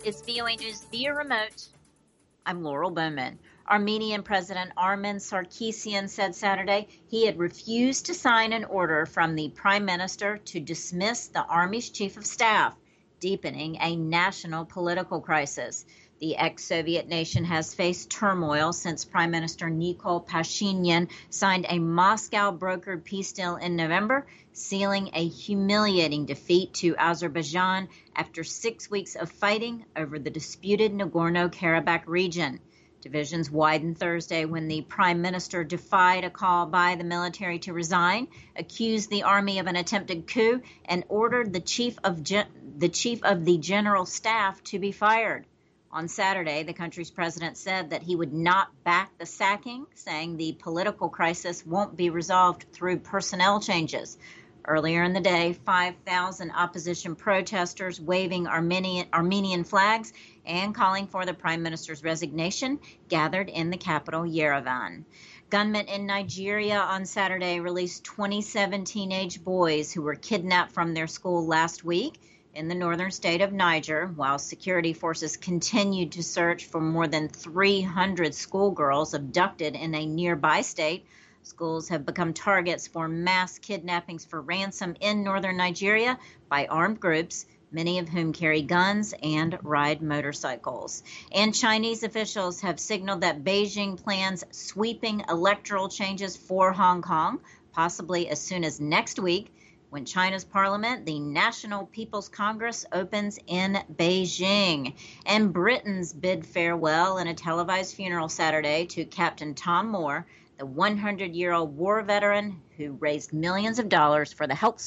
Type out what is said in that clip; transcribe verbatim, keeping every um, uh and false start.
is V O A News via remote. I'm Laurel Bowman. Armenian President Armen Sarkisian said Saturday he had refused to sign an order from the prime minister to dismiss the army's chief of staff, deepening a national political crisis. The ex-Soviet nation has faced turmoil since Prime Minister Nikol Pashinyan signed a Moscow-brokered peace deal in November, sealing a humiliating defeat to Azerbaijan after six weeks of fighting over the disputed Nagorno-Karabakh region. Divisions widened Thursday when the prime minister defied a call by the military to resign, accused the army of an attempted coup, and ordered the chief of gen- the chief of the general staff to be fired. On Saturday, the country's president said that he would not back the sacking, saying the political crisis won't be resolved through personnel changes. Earlier in the day, five thousand opposition protesters waving Armenian, Armenian flags and calling for the prime minister's resignation gathered in the capital, Yerevan. Gunmen in Nigeria on Saturday released twenty-seven teenage boys who were kidnapped from their school last week in the northern state of Niger, while security forces continued to search for more than three hundred schoolgirls abducted in a nearby state. Schools have become targets for mass kidnappings for ransom in northern Nigeria by armed groups, many of whom carry guns and ride motorcycles. And Chinese officials have signaled that Beijing plans sweeping electoral changes for Hong Kong, possibly as soon as next week, when China's parliament, the National People's Congress, opens in Beijing. And Britain's bid farewell in a televised funeral Saturday to Captain Tom Moore, the one hundred-year-old war veteran who raised millions of dollars for the health